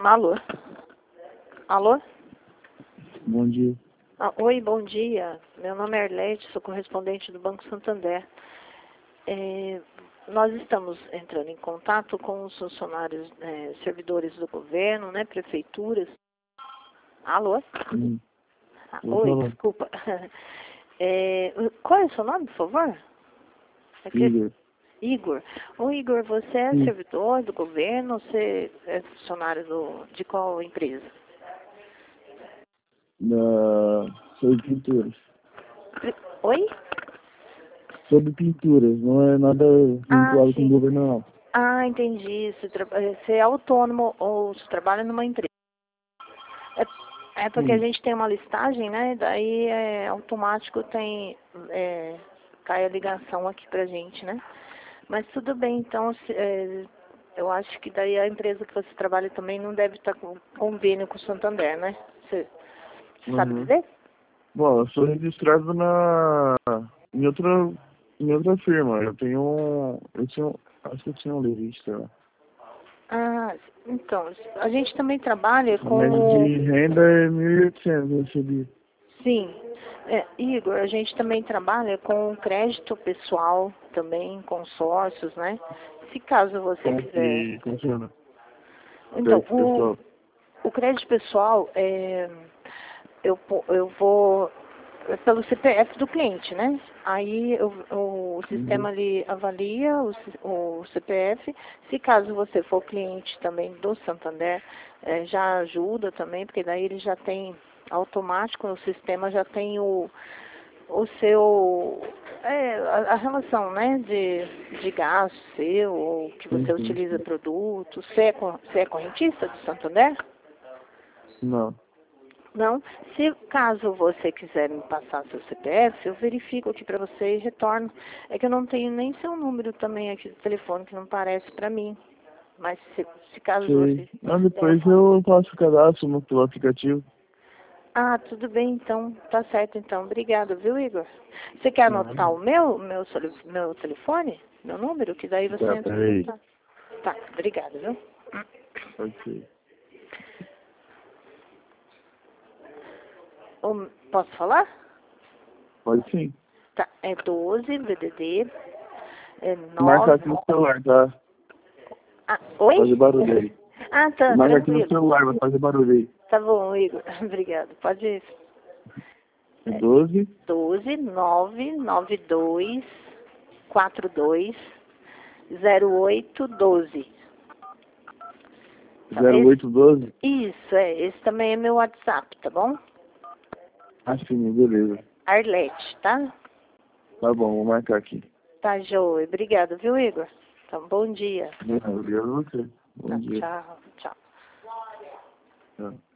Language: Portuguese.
Alô? Alô? Bom dia. Oi, bom dia. Meu nome é Arlete, sou correspondente do Banco Santander. Nós estamos entrando em contato com os funcionários, servidores do governo, né, prefeituras. Alô? Oi, Falar. desculpa. Qual é o seu nome, por favor? Igor. Igor. Ô, Igor, você é Sim. servidor do governo? Você é funcionário de qual empresa? Sobre pinturas. Oi? Sobre pinturas, não é nada vinculado com o Sim. governo, não. Ah, entendi. Você é autônomo ou você trabalha numa empresa? É porque a Sim. gente tem uma listagem, né? Daí automático cai a ligação aqui pra gente, né? Mas tudo bem, então eu acho que daí a empresa que você trabalha também não deve estar com convênio com o Santander, né? Você sabe dizer? Bom, eu sou registrado em outra firma. Acho que eu tinha um levista lá. Ah, então, a gente também trabalha A média com... de renda é 1.800, eu recebi. Sim. Igor, a gente também trabalha com crédito pessoal, também consórcios, né? Se caso você Como quiser... que funciona? Então, Crédito pessoal. o crédito pessoal, eu vou pelo CPF do cliente, né? Aí o sistema ali avalia o CPF. Se caso você for cliente também do Santander, já ajuda também, porque daí ele já tem automático no sistema, já tem o seu a relação, né, de gasto seu, ou que você Sim. utiliza produtos. Você é correntista do Santander? Não. Não? Se caso você quiser me passar seu CPF, eu verifico aqui para você e retorno. É que eu não tenho nem seu número também aqui do telefone, que não parece para mim. Mas se caso Sei. você... Depois eu faço o cadastro pelo aplicativo. Ah, tudo bem então. Tá certo então. Obrigada, viu, Igor? Você quer anotar o meu telefone? Meu número? Que daí você Tá, entra em peraí. contato. Tá, obrigada, viu? Ok. Posso falar? Pode sim. Tá, é 12 VDD, Marca 9... aqui no celular, tá? Oi? Fazer barulho aí. Ah, tá, Marca aqui no tranquilo. celular, vai fazer barulho aí. Tá bom, Igor. Obrigado. Pode ir. É 12, 12 992 42 0812. Então, 0812? isso, esse também é meu WhatsApp, tá bom? Sim, beleza. Arlete, tá? Tá bom, vou marcar aqui. Tá, joia. Obrigado, viu, Igor? Então, bom dia. Obrigado a você. Bom Tá, dia. tchau, tchau. Tchau.